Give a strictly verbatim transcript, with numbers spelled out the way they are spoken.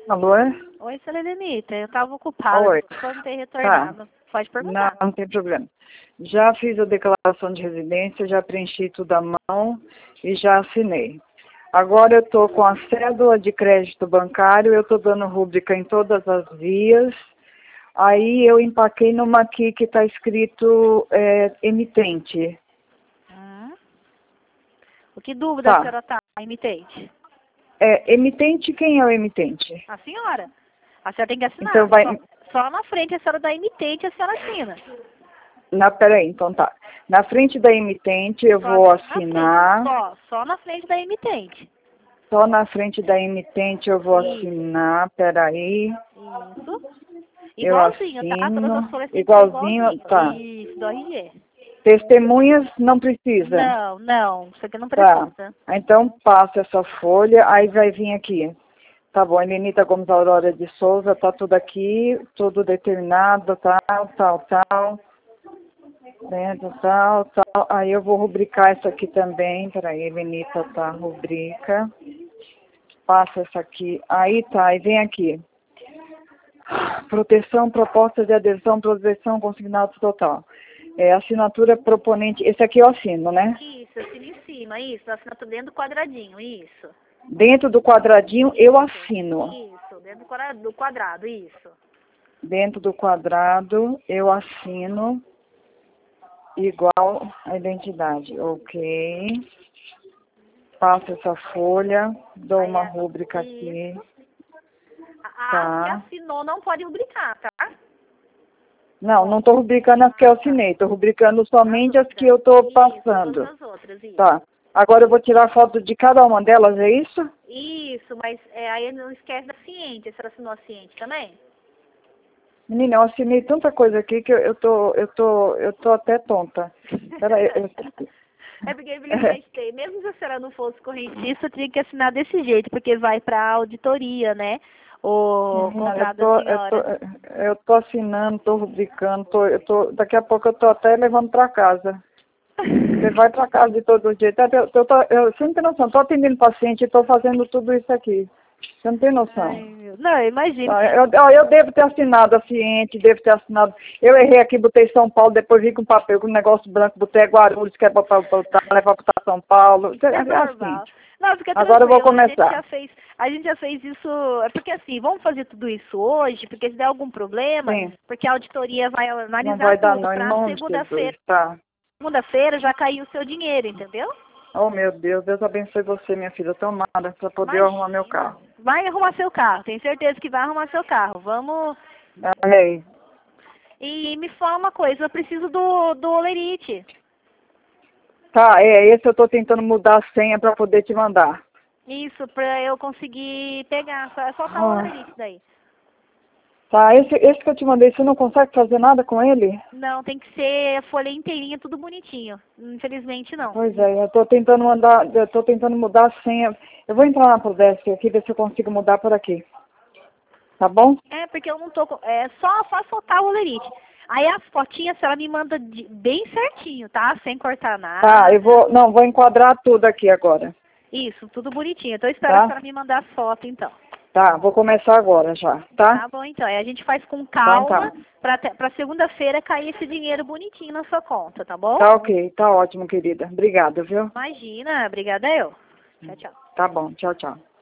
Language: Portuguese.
Alô? Oi, Selenita, eu estava ocupada, Oi. não ter retornado. Tá. Pode perguntar. Não, não tem problema. Já fiz a declaração de residência, já preenchi tudo à mão e já assinei. Agora eu estou com a cédula de crédito bancário, eu estou dando rúbrica em todas as vias. Aí eu empaquei numa aqui que está escrito é, emitente. Hum. O que dúvida Tá. a senhora está, emitente? É, emitente, quem é o emitente? A senhora. A senhora tem que assinar. Então vai... Só, só na frente a senhora da emitente, a senhora assina. Na, peraí, então tá. Na frente da emitente eu Só vou na assinar. frente, só, só na frente da emitente. Só na frente da emitente eu vou Isso. assinar, peraí. Isso. Eu Igualzinho, tá? Todas assino. as folhas têm que ser Igualzinho, igualzinho. tá. Isso, do R G. Testemunhas não precisa. Não, não, isso aqui não Tá. precisa. Então passa essa folha, aí vai vir aqui. Tá bom, Helenita Gomes Aurora de Souza, tá tudo aqui, tudo determinado, tal, tal, tal. Certo, tal, tal. Aí eu vou rubricar isso aqui também. Peraí, Helenita, tá, rubrica. Passa essa aqui. Aí tá, e vem aqui. Proteção, proposta de adesão, proteção, consignado total. É, assinatura proponente. Esse aqui eu assino, né? Isso, assina em cima, isso. Assinatura dentro do quadradinho, isso. Dentro do quadradinho eu assino. Isso, dentro do quadra- do quadrado, isso. Dentro do quadrado eu assino igual a identidade. Ok. Passo essa folha, dou Aí, uma a- rúbrica aqui. isso. A, a Tá. que assinou não pode rubricar, tá? Não, não estou rubricando as que eu assinei, estou rubricando somente as que eu estou Isso, passando. todas as outras, isso. Tá. Agora eu vou tirar foto de cada uma delas, é isso? Isso, mas é, aí não esquece da ciente. A senhora assinou a ciente também? Menina, eu assinei tanta coisa aqui que eu, eu tô, eu tô, eu tô até tonta. Peraí. Eu... É porque, infelizmente, tem. Mesmo se a senhora não fosse correntista, tinha que assinar desse jeito, porque vai para auditoria, né? O Menina, eu contrato tô, da eu tô, senhora. eu tô assinando, tô rubricando, tô, eu tô, daqui a pouco eu tô até levando para casa. Você vai para casa de todo jeito. Eu, eu, eu, tô, eu, você não tem noção, tô atendendo paciente e tô fazendo tudo isso aqui. Você não tem noção. Ai, meu... Não, eu imagino. Ah, Eu, ó, eu devo ter assinado a ciente, devo ter assinado. Eu errei aqui, botei São Paulo, depois vi com papel, com um negócio branco, botei Guarulhos, que é para levar para São Paulo. Isso é É normal. assim. Não, fica Agora eu vou tranquilo, a gente já começar. fez, a gente já fez isso, é porque assim, vamos fazer tudo isso hoje, porque se der algum problema, Sim, porque a auditoria vai não analisar vai dar tudo, não, em para nome de segunda-feira, Jesus, tá? segunda-feira já caiu o seu dinheiro, entendeu? Oh, meu Deus, Deus abençoe você, minha filha, tomara, para poder arrumar meu Imagina. carro. Vai arrumar seu carro, tenho certeza que vai arrumar seu carro. Vamos. Amém. E me fala uma coisa, eu preciso do, do Olerite. Tá, é, esse eu tô tentando mudar a senha para poder te mandar. Isso, pra eu conseguir pegar. Só, só tá o Ah, Olerite daí. tá, esse, esse que eu te mandei, você não consegue fazer nada com ele? Não, tem que ser a folha inteirinha, tudo bonitinho. Infelizmente não. Pois é, eu tô tentando mandar, eu tô tentando mudar a senha. Eu vou entrar na Prodesc aqui, ver se eu consigo mudar por aqui. Tá bom? É, porque eu não tô com... É só, só soltar o Olerite. Aí as fotinhas, ela me manda de- bem certinho, tá? Sem cortar nada. Tá, eu vou, não, vou enquadrar tudo aqui agora. Isso, tudo bonitinho. Então eu espero a Tá? senhora me mandar as fotos, então. Tá, vou começar agora já, tá? Tá bom, então. Aí a gente faz com Então calma tá. pra, te- pra segunda-feira cair esse dinheiro bonitinho na sua conta, tá bom? Tá ok, tá ótimo, querida. Obrigada, viu? Imagina, obrigada eu. Tchau, tchau. Tá bom, tchau, tchau.